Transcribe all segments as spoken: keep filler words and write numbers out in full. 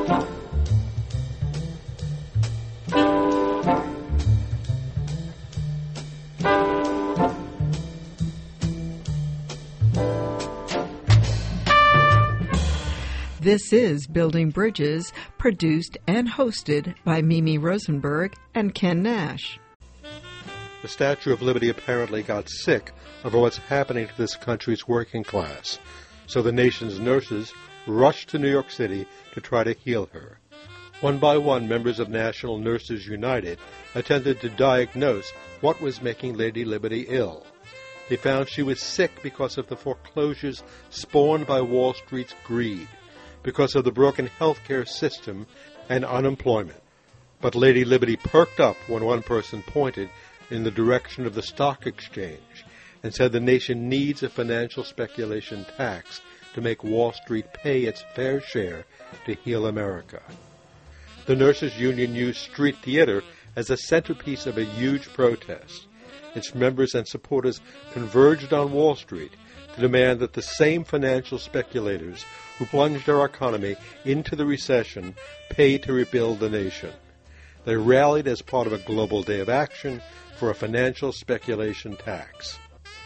This is Building Bridges, produced and hosted by Mimi Rosenberg and Ken Nash. The Statue of Liberty apparently got sick of what's happening to this country's working class, so the nation's nurses rushed to New York City to try to heal her. One by one, members of National Nurses United attempted to diagnose what was making Lady Liberty ill. They found she was sick because of the foreclosures spawned by Wall Street's greed, because of the broken healthcare system and unemployment. But Lady Liberty perked up when one person pointed in the direction of the stock exchange and said the nation needs a financial speculation tax to make Wall Street pay its fair share to heal America. The Nurses Union used street theater as a centerpiece of a huge protest. Its members and supporters converged on Wall Street to demand that the same financial speculators who plunged our economy into the recession pay to rebuild the nation. They rallied as part of a global day of action for a financial speculation tax.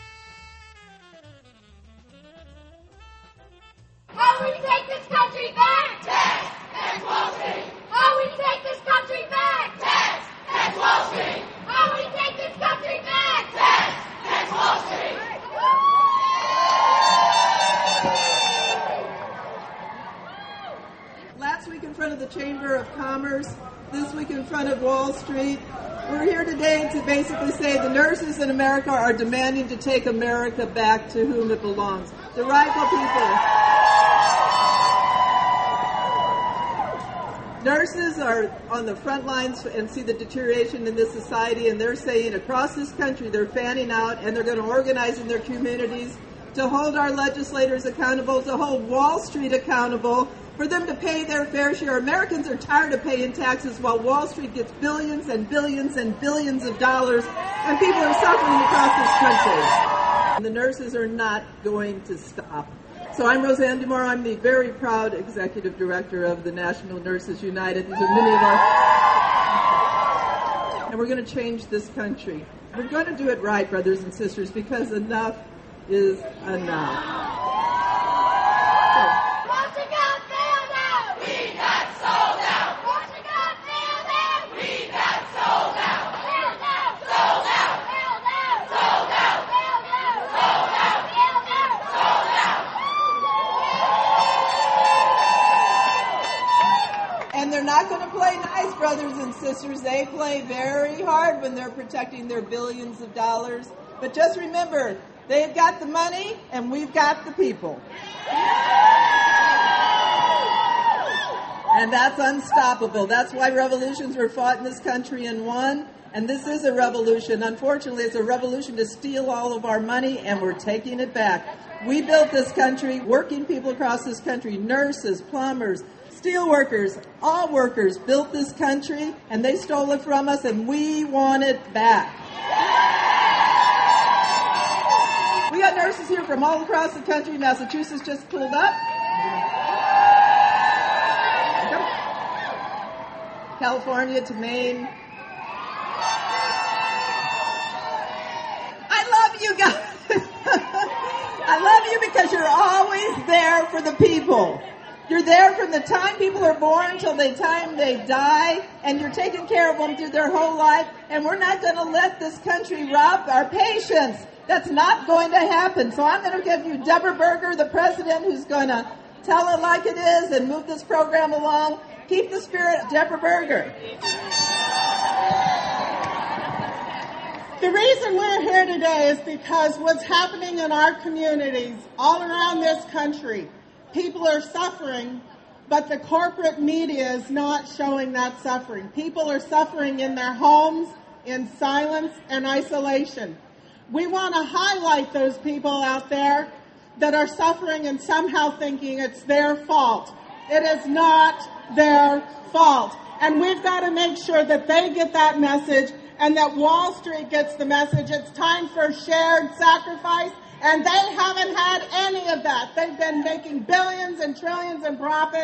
How we take this country back? Tax and Wall Street. How we take this country back? Tax and Wall Street. How we take this country back? Tax and Wall Street. Last week in front of the Chamber of Commerce, this week in front of Wall Street. We're here today to basically say the nurses in America are demanding to take America back to whom it belongs. The rightful people. Nurses are on the front lines and see the deterioration in this society, and they're saying across this country they're fanning out and they're going to organize in their communities to hold our legislators accountable, to hold Wall Street accountable, for them to pay their fair share. Americans are tired of paying taxes while Wall Street gets billions and billions and billions of dollars, and people are suffering across this country. And the nurses are not going to stop. So I'm Roseanne DeMore. I'm the very proud executive director of the National Nurses United. These are many of our... And we're going to change this country. We're going to do it right, brothers and sisters, because enough is enough. They're not going to play nice, brothers and sisters. They play very hard when they're protecting their billions of dollars. But just remember, they've got the money and we've got the people. And that's unstoppable. That's why revolutions were fought in this country and won. And this is a revolution. Unfortunately, it's a revolution to steal all of our money, and we're taking it back. We built this country, working people across this country, nurses, plumbers, steel workers, all workers built this country, and they stole it from us, and we want it back. We got nurses here from all across the country. Massachusetts just pulled up. California to Maine. I love you guys. I love you because you're always there for the people. You're there from the time people are born till the time they die, and you're taking care of them through their whole life, and we're not going to let this country rob our patients. That's not going to happen. So I'm going to give you Deborah Berger, the president, who's going to tell it like it is and move this program along. Keep the spirit, Deborah Berger. The reason we're here today is because what's happening in our communities all around this country, people are suffering, but the corporate media is not showing that suffering. People are suffering in their homes, in silence and isolation. We want to highlight those people out there that are suffering and somehow thinking it's their fault. It is not their fault. And we've got to make sure that they get that message and that Wall Street gets the message. It's time for shared sacrifice. And they haven't had any of that. They've been making billions and trillions in profit,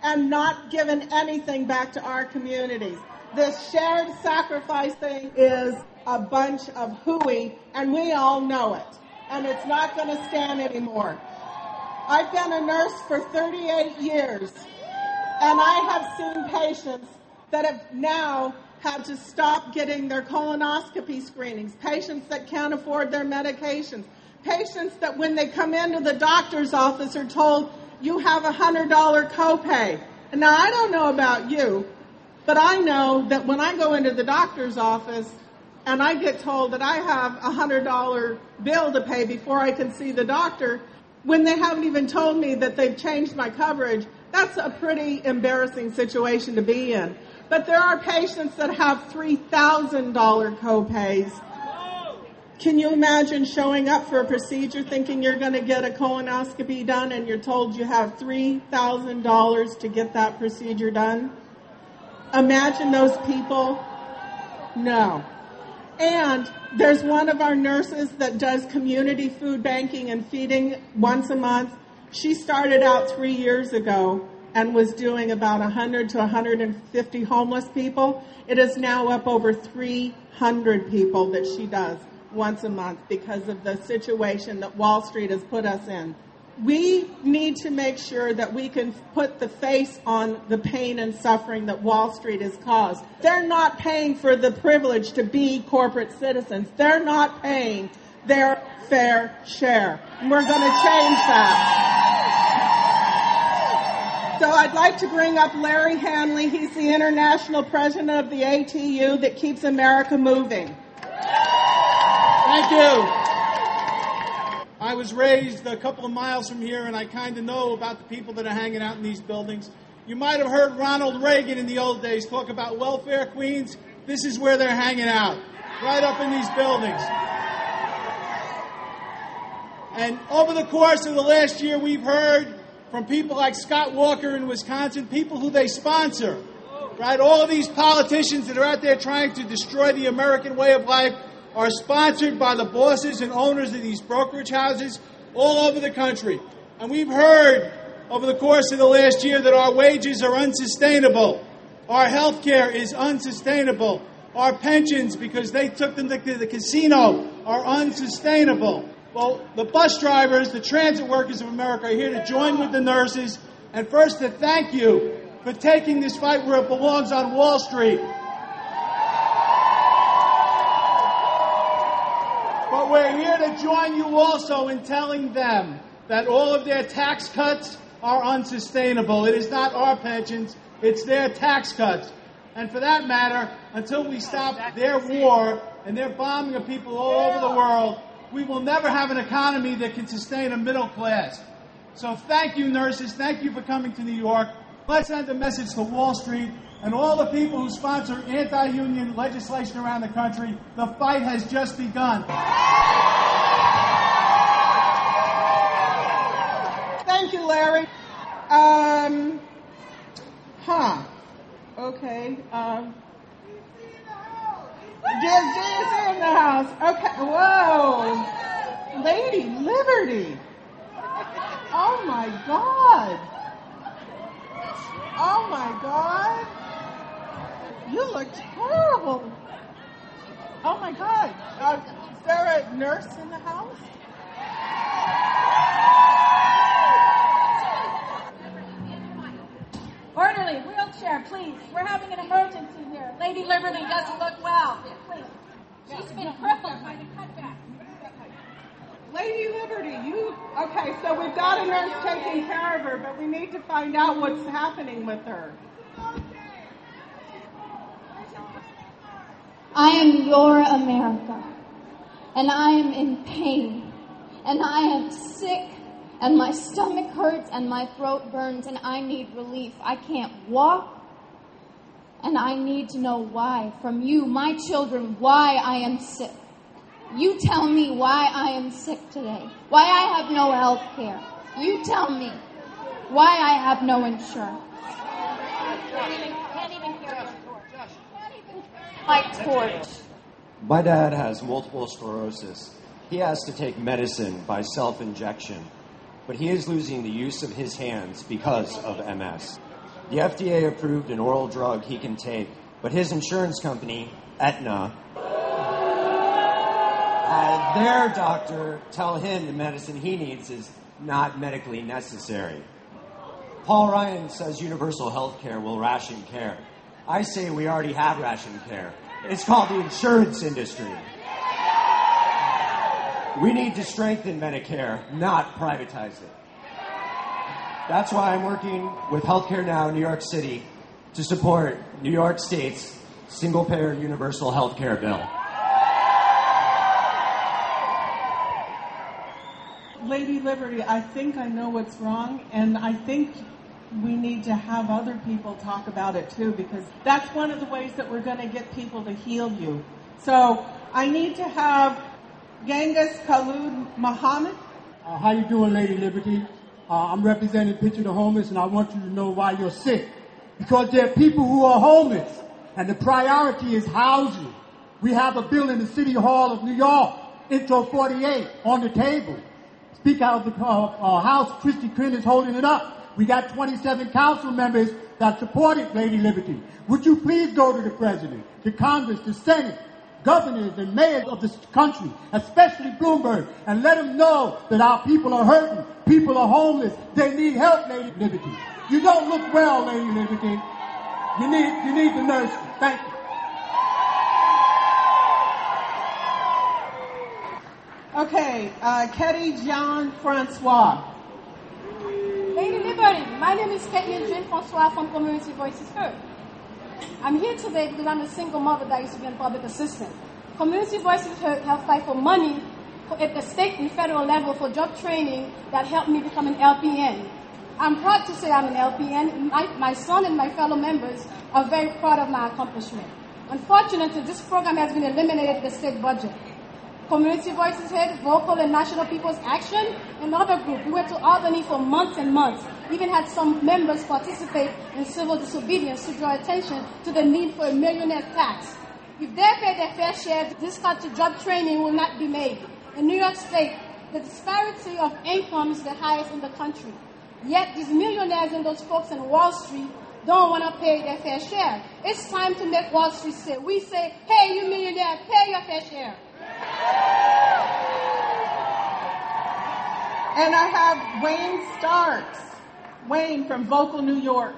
and not given anything back to our communities. This shared sacrifice thing is a bunch of hooey, and we all know it. And it's not going to stand anymore. I've been a nurse for thirty-eight years, and I have seen patients that have now had to stop getting their colonoscopy screenings, patients that can't afford their medications, patients that when they come into the doctor's office are told, you have a one hundred dollars copay. And now, I don't know about you, but I know that when I go into the doctor's office and I get told that I have a one hundred dollars bill to pay before I can see the doctor, when they haven't even told me that they've changed my coverage, that's a pretty embarrassing situation to be in. But there are patients that have three thousand dollars copays. Can you imagine showing up for a procedure thinking you're going to get a colonoscopy done and you're told you have three thousand dollars to get that procedure done? Imagine those people. No. And there's one of our nurses that does community food banking and feeding once a month. She started out three years ago and was doing about one hundred to one hundred fifty homeless people. It is now up over three hundred people that she does once a month because of the situation that Wall Street has put us in. We need to make sure that we can put the face on the pain and suffering that Wall Street has caused. They're not paying for the privilege to be corporate citizens. They're not paying their fair share. And we're going to change that. So I'd like to bring up Larry Hanley. He's the international president of the A T U that keeps America moving. Thank you. I was raised a couple of miles from here, and I kind of know about the people that are hanging out in these buildings. You might have heard Ronald Reagan in the old days talk about welfare queens. This is where they're hanging out, right up in these buildings. And over the course of the last year, we've heard from people like Scott Walker in Wisconsin, people who they sponsor, right? All of these politicians that are out there trying to destroy the American way of life are sponsored by the bosses and owners of these brokerage houses all over the country. And we've heard over the course of the last year that our wages are unsustainable. Our health care is unsustainable. Our pensions, because they took them to the casino, are unsustainable. Well, the bus drivers, the transit workers of America are here to join with the nurses and first to thank you for taking this fight where it belongs on Wall Street. But we're here to join you also in telling them that all of their tax cuts are unsustainable. It is not our pensions, it's their tax cuts. And for that matter, until we stop their war and their bombing of people all over the world, we will never have an economy that can sustain a middle class. So thank you, nurses. Thank you for coming to New York. Let's send a message to Wall Street and all the people who sponsor anti-union legislation around the country. The fight has just begun. Thank you, Larry. Um, huh. Okay. Um, D C in the house. Okay. Whoa. Lady Liberty. Oh, my God. Oh, my God. You look terrible. Oh, my God. Uh, is there a nurse in the house? Orderly, wheelchair, please. We're having an emergency here. Lady Liberty doesn't look well. Please. She's been crippled by the cutback. Lady Liberty, you... Okay, so we've got a nurse taking care of her, but we need to find out what's happening with her. I am your America, and I am in pain, and I am sick, and my stomach hurts, and my throat burns, and I need relief. I can't walk, and I need to know why, from you, my children, why I am sick. You tell me why I am sick today, why I have no health care. You tell me why I have no insurance. Can't even carry a torch. Can't even carry My torch. My dad has multiple sclerosis. He has to take medicine by self-injection, but he is losing the use of his hands because of M S. The F D A approved an oral drug he can take, but his insurance company, Aetna, had their doctor tell him the medicine he needs is not medically necessary. Paul Ryan says universal health care will ration care. I say we already have ration care. It's called the insurance industry. We need to strengthen Medicare, not privatize it. That's why I'm working with Healthcare Now New York City to support New York State's single-payer universal health care bill. Lady Liberty, I think I know what's wrong, and I think we need to have other people talk about it too, because that's one of the ways that we're going to get people to heal you. So I need to have Genghis Khalud Muhammad. Uh, how you doing, Lady Liberty? Uh, I'm representing Picture the Homeless, and I want you to know why you're sick. Because there are people who are homeless, and the priority is housing. We have a bill in the City Hall of New York, Intro forty-eight, on the table. Speaker of the uh, uh, House, Christy Quinn, is holding it up. We got twenty-seven council members that support it, Lady Liberty. Would you please go to the President, the Congress, the Senate, governors and mayors of this country, especially Bloomberg, and let them know that our people are hurting, people are homeless, they need help, Lady Liberty. You don't look well, Lady Liberty. You need, you need the nurse. Thank you. Okay, uh, Ketty Jean Francois. Lady Liberty, my name is Ketty Jean Francois from Community Voices Heard. I'm here today because I'm a single mother that used to be a public assistant. Community Voices Heard helped fight for money for, at the state and federal level for job training that helped me become an L P N. I'm proud to say I'm an L P N. My, my son and my fellow members are very proud of my accomplishment. Unfortunately, this program has been eliminated in the state budget. Community Voices Heard, Vocal and National People's Action, another group. We went to Albany for months and months. Even had some members participate in civil disobedience to draw attention to the need for a millionaire tax. If they pay their fair share, this cut to job training will not be made. In New York State, the disparity of income is the highest in the country. Yet these millionaires and those folks on Wall Street don't want to pay their fair share. It's time to make Wall Street say, we say, hey, you millionaire, pay your fair share. And I have Wayne Starks. Wayne from Vocal New York.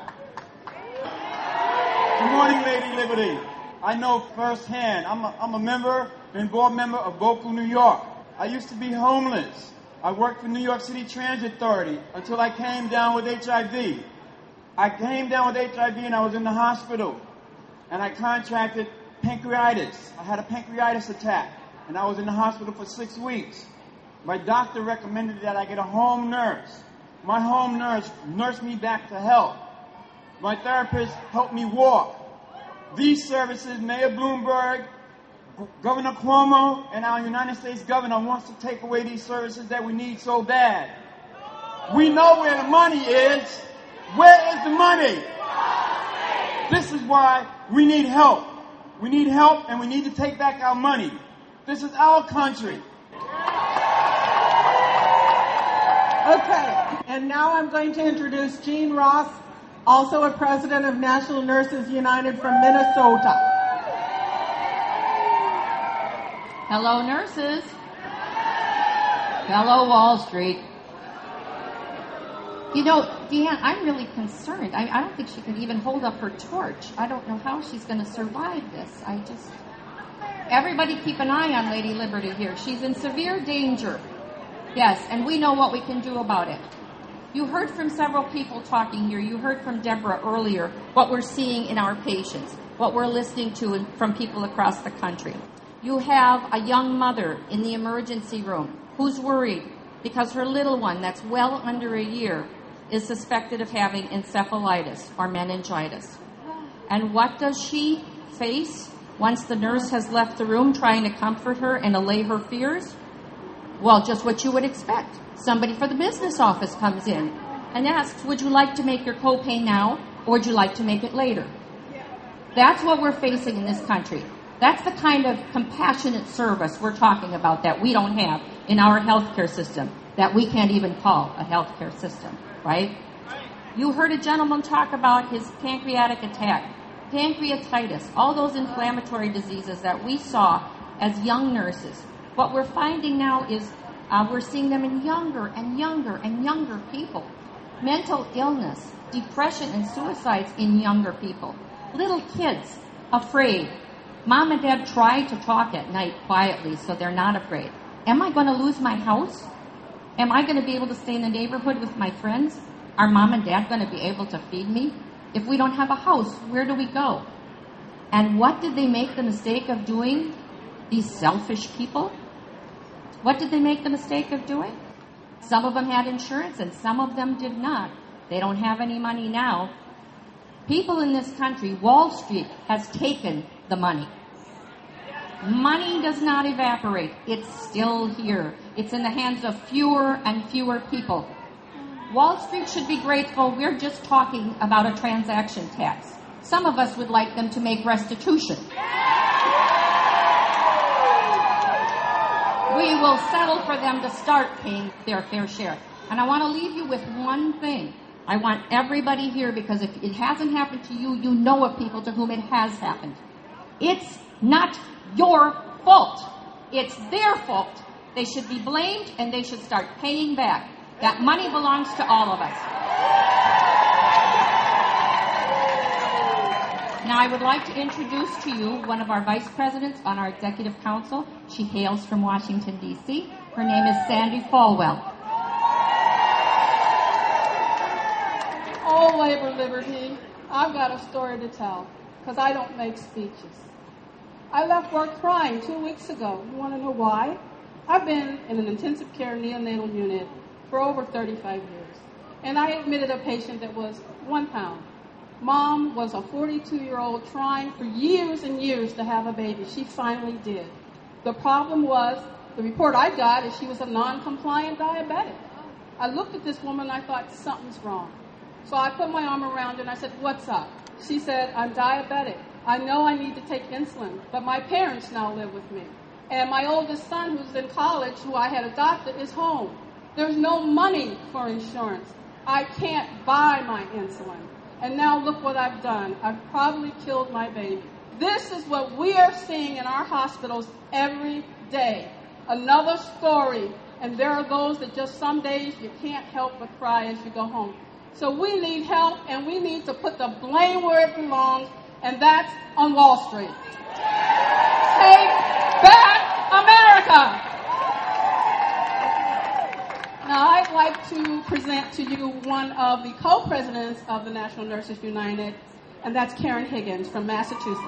Good morning, Lady Liberty. I know firsthand. I'm a, I'm a member, been board member of Vocal New York. I used to be homeless. I worked for New York City Transit Authority until I came down with H I V. I came down with H I V and I was in the hospital. And I contracted pancreatitis. I had a pancreatitis attack. And I was in the hospital for six weeks. My doctor recommended that I get a home nurse. My home nurse nursed me back to health. My therapist helped me walk. These services, Mayor Bloomberg, Governor Cuomo, and our United States governor wants to take away these services that we need so bad. We know where the money is. Where is the money? This is why we need help. We need help and we need to take back our money. This is our country. Okay, and now I'm going to introduce Jean Ross, also a president of National Nurses United from Minnesota. Hello, nurses. Hello, Wall Street. You know, Deanne, I'm really concerned. I, I don't think she could even hold up her torch. I don't know how she's going to survive this. I just... Everybody keep an eye on Lady Liberty here. She's in severe danger. Yes, and we know what we can do about it. You heard from several people talking here. You heard from Deborah earlier what we're seeing in our patients, what we're listening to from people across the country. You have a young mother in the emergency room who's worried because her little one that's well under a year is suspected of having encephalitis or meningitis. And what does she face once the nurse has left the room trying to comfort her and allay her fears? Well, just what you would expect. Somebody for the business office comes in and asks, would you like to make your copay now or would you like to make it later? That's what we're facing in this country. That's the kind of compassionate service we're talking about that we don't have in our healthcare system, that we can't even call a healthcare system, right? You heard a gentleman talk about his pancreatic attack, pancreatitis, all those inflammatory diseases that we saw as young nurses. What we're finding now is uh, we're seeing them in younger and younger and younger people. Mental illness, depression, and suicides in younger people. Little kids afraid. Mom and Dad try to talk at night quietly so they're not afraid. Am I going to lose my house? Am I going to be able to stay in the neighborhood with my friends? Are Mom and Dad going to be able to feed me? If we don't have a house, where do we go? And what did they make the mistake of doing, these selfish people? What did they make the mistake of doing? Some of them had insurance and some of them did not. They don't have any money now. People in this country, Wall Street has taken the money. Money does not evaporate. It's still here. It's in the hands of fewer and fewer people. Wall Street should be grateful. We're just talking about a transaction tax. Some of us would like them to make restitution. We will settle for them to start paying their fair share. And I want to leave you with one thing. I want everybody here, because if it hasn't happened to you, you know of people to whom it has happened. It's not your fault. It's their fault. They should be blamed and they should start paying back. That money belongs to all of us. Now I would like to introduce to you one of our vice presidents on our executive council. She hails from Washington, D C Her name is Sandy Falwell. Oh, labor liberty, I've got a story to tell, because I don't make speeches. I left work crying two weeks ago. You want to know why? I've been in an intensive care neonatal unit for over thirty-five years, and I admitted a patient that was one pound. Mom was a forty-two-year-old trying for years and years to have a baby. She finally did. The problem was, the report I got is she was a non-compliant diabetic. I looked at this woman and I thought, something's wrong. So I put my arm around her and I said, what's up? She said, I'm diabetic. I know I need to take insulin, but my parents now live with me. And my oldest son, who's in college, who I had adopted, is home. There's no money for insurance. I can't buy my insulin. And now look what I've done. I've probably killed my baby. This is what we are seeing in our hospitals every day. Another story. And there are those that just some days you can't help but cry as you go home. So we need help, and we need to put the blame where it belongs, and that's on Wall Street. Take back America! Now, I'd like to present to you one of the co-presidents of the National Nurses United, and that's Karen Higgins from Massachusetts.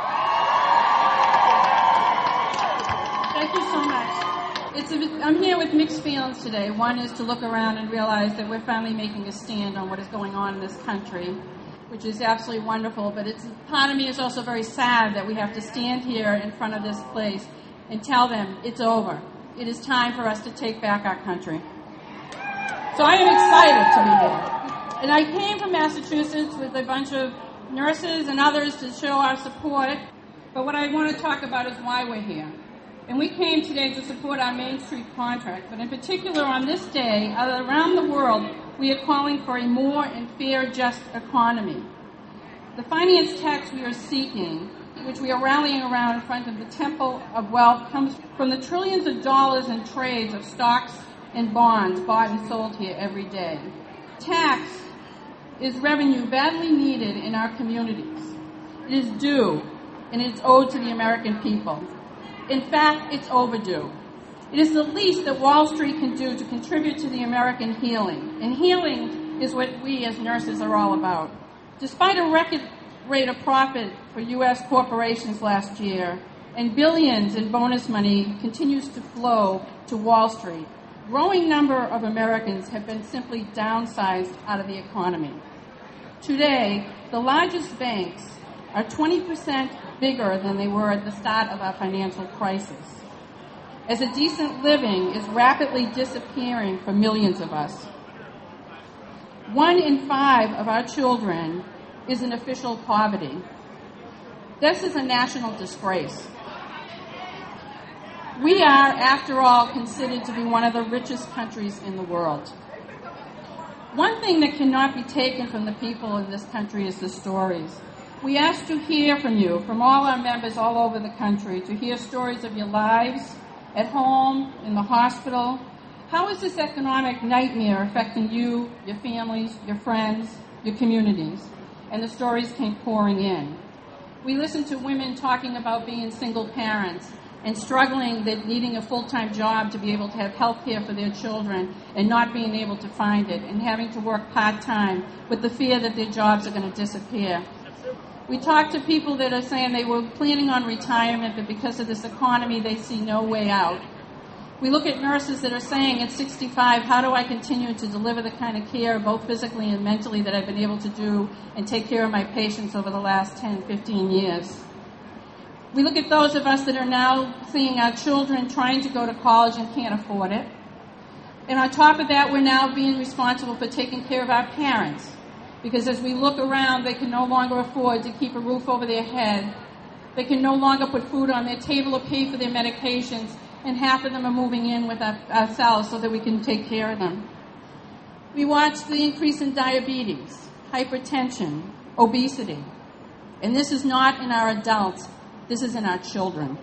Thank you so much. It's a, I'm here with mixed feelings today. One is to look around and realize that we're finally making a stand on what is going on in this country, which is absolutely wonderful, but it's, part of me is also very sad that we have to stand here in front of this place and tell them it's over. It is time for us to take back our country. So I am excited to be here. And I came from Massachusetts with a bunch of nurses and others to show our support, but what I want to talk about is why we're here. And we came today to support our Main Street contract, but in particular on this day, around the world, we are calling for a more and fair, just economy. The finance tax we are seeking, which we are rallying around in front of the Temple of Wealth, comes from the trillions of dollars in trades of stocks and bonds bought and sold here every day. Tax is revenue badly needed in our communities. It is due, and it's owed to the American people. In fact, it's overdue. It is the least that Wall Street can do to contribute to the American healing. And healing is what we as nurses are all about. Despite a record rate of profit for U S corporations last year, and billions in bonus money continues to flow to Wall Street, a growing number of Americans have been simply downsized out of the economy. Today, the largest banks are twenty percent bigger than they were at the start of our financial crisis. As a decent living is rapidly disappearing for millions of us. One in five of our children is in official poverty. This is a national disgrace. We are, after all, considered to be one of the richest countries in the world. One thing that cannot be taken from the people in this country is the stories. We ask to hear from you, from all our members all over the country, to hear stories of your lives, at home, in the hospital. How is this economic nightmare affecting you, your families, your friends, your communities? And the stories came pouring in. We listened to women talking about being single parents and struggling, that needing a full-time job to be able to have health care for their children and not being able to find it, and having to work part-time with the fear that their jobs are going to disappear. We talked to people that are saying they were planning on retirement, but because of this economy, they see no way out. We look at nurses that are saying at sixty-five, how do I continue to deliver the kind of care, both physically and mentally, that I've been able to do and take care of my patients over the last ten, fifteen years? We look at those of us that are now seeing our children trying to go to college and can't afford it. And on top of that, we're now being responsible for taking care of our parents. Because as we look around, they can no longer afford to keep a roof over their head. They can no longer put food on their table or pay for their medications. And half of them are moving in with our, ourselves so that we can take care of them. We watch the increase in diabetes, hypertension, obesity. And this is not in our adults. This is in our children.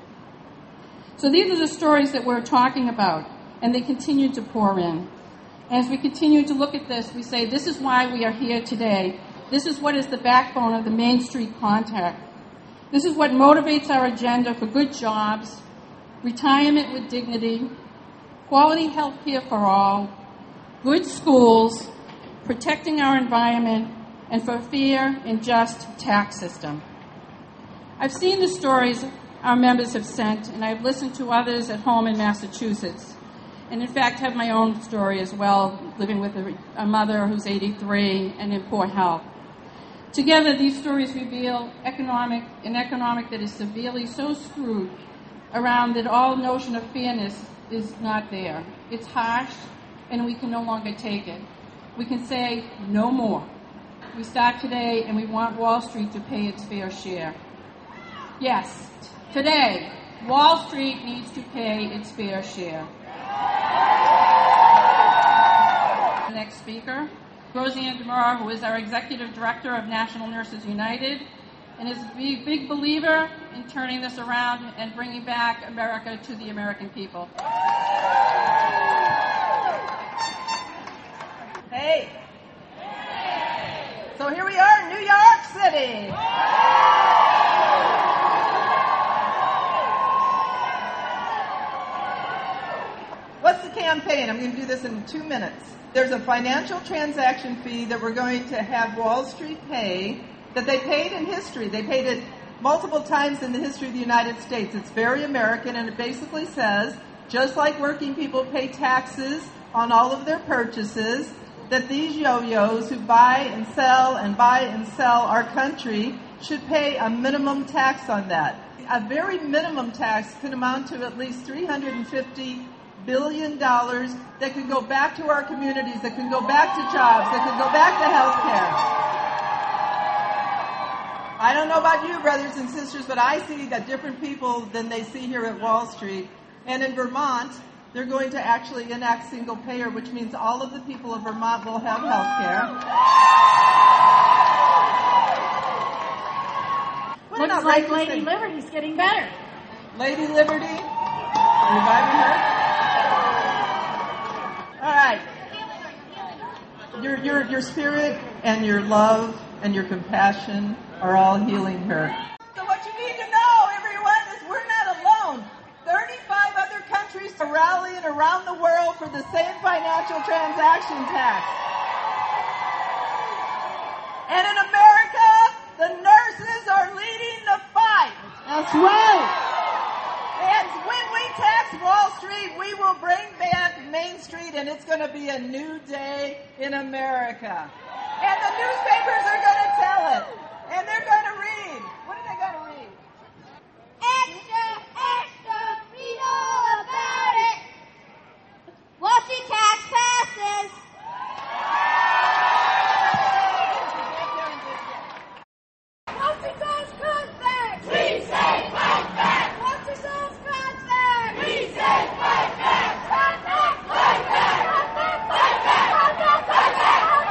So these are the stories that we're talking about, and they continue to pour in. As we continue to look at this, we say, this is why we are here today. This is what is the backbone of the Main Street Contact. This is what motivates our agenda for good jobs, retirement with dignity, quality health care for all, good schools, protecting our environment, and for a fair and just tax system. I've seen the stories our members have sent, and I've listened to others at home in Massachusetts. And in fact, have my own story as well, living with a, a mother who's eighty-three and in poor health. Together, these stories reveal economic an economic that is severely so screwed around that all notion of fairness is not there. It's harsh, and we can no longer take it. We can say no more. We start today, and we want Wall Street to pay its fair share. Yes, today, Wall Street needs to pay its fair share. The next speaker, Roseanne Demore, who is our Executive Director of National Nurses United, and is a big, big believer in turning this around and bringing back America to the American people. Hey. So here we are in New York City. What's the campaign? I'm going to do this in two minutes. There's a financial transaction fee that we're going to have Wall Street pay that they paid in history. They paid it multiple times in the history of the United States. It's very American, and it basically says, just like working people pay taxes on all of their purchases, that these yo-yos who buy and sell and buy and sell our country should pay a minimum tax on that. A very minimum tax can amount to at least three hundred fifty billion dollars that could go back to our communities, that could go back to jobs, that could go back to health care. I don't know about you, brothers and sisters, but I see that different people than they see here at Wall Street. And in Vermont, they're going to actually enact single payer, which means all of the people of Vermont will have health care. Looks like Lady Liberty's getting better. Lady Liberty, reviving her. All right. Your, your, your spirit and your love and your compassion are all healing her. So what you need to know, everyone, is we're not alone. thirty-five other countries are rallying around the world for the same financial transaction tax. And in America, the nurses are leading the fight. That's right. And when we tax Wall Street, we will bring back Main Street, and it's going to be a new day in America. And the newspapers are going to tell it. And they're going to read. What are they going to read? Extra, extra, read all about it. Wall Street tax passes. Wall Street tax comes back. We say fight back. Wall Street tax comes back. We say fight back. Fight back, fight back. Fight back, fight back. Fight back, fight back.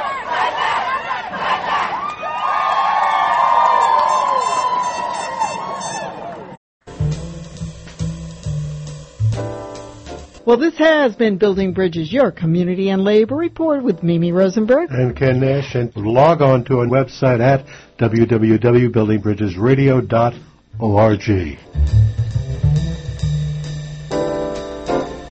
Well, this has been Building Bridges, your community and labor report with Mimi Rosenberg and Ken Nash. And log on to our website at w w w dot building bridges radio dot org.